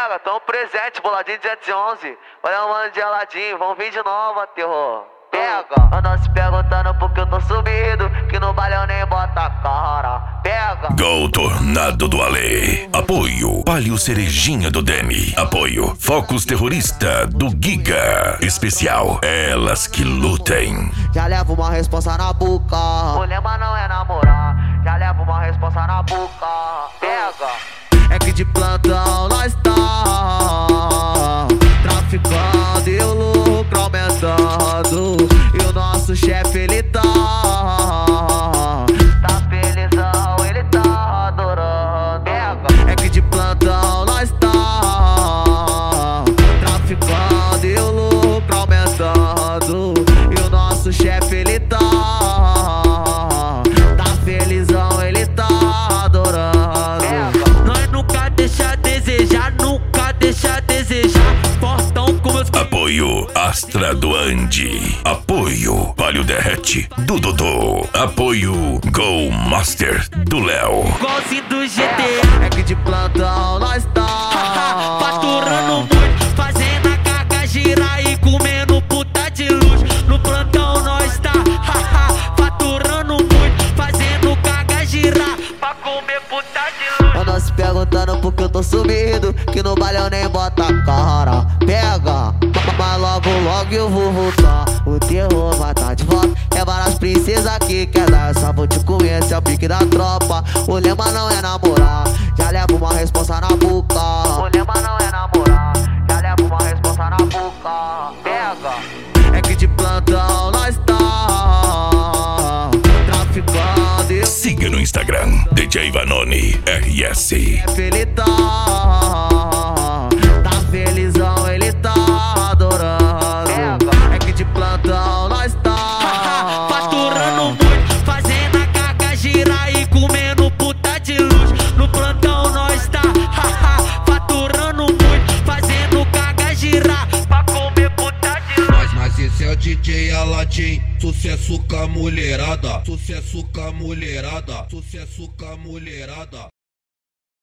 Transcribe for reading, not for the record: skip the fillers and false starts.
Pega, tão presente, boladinho 211. Olha o mano geladinho, vamos vir de novo, terror. Pega, andam se perguntando por que eu tô subido, que no baile eu nem bota a cara. Pega. Gol Tornado do Ale. Apoio Palio Cerejinha do Demi. Apoio Focus Terrorista do Giga. Especial Elas que Lutem. Já levo uma responsa na boca. O lema não é namorar. Já levo uma responsa na boca. Pega. É que de plantão nós tá traficando e o lucro aumentando. E o nosso chefe ele tá felizão, ele tá adorando. Pega. É que de plantão nós tá traficando e o lucro aumentando. E o nosso chefe ele tá felizão, ele tá adorando. Nós nunca deixa a desejar, nunca deixa a desejar. Portão com meus... Apoio Astra do Andi. Apoio Palio Derrete do Dodô. Apoio Go Master do Léo. Igualzinho do GTA. É que de plantão nós tá faturando muito, fazendo a carga girar e comendo puta de luz. No plantão nós tá faturando muito, fazendo carga girar pra comer puta de luz. Andam se perguntando por que eu tô sumido, que no baile eu nem bota a cara. Pega, mas logo eu vou voltar. O terror vai tá de volta. É várias princesas que quer dar, eu só vou te comer, esse é o pique da tropa. O lema não é namorar, já levo uma responsa na boca. O lema não é namorar, já levo uma responsa na boca. Pega. É que de plantão nós tá traficando e... Siga no Instagram DJ Vanoni RS. Ele tá felizão, ele tá adorando. É que de plantão nós tá faturando muito, fazendo a carga girar e comendo puta de luz. No plantão nós tá faturando muito, fazendo carga girar pra comer puta de luz. Mas esse é o DJ Aladim, sucesso com a mulherada, sucesso com a mulherada, sucesso com a mulherada.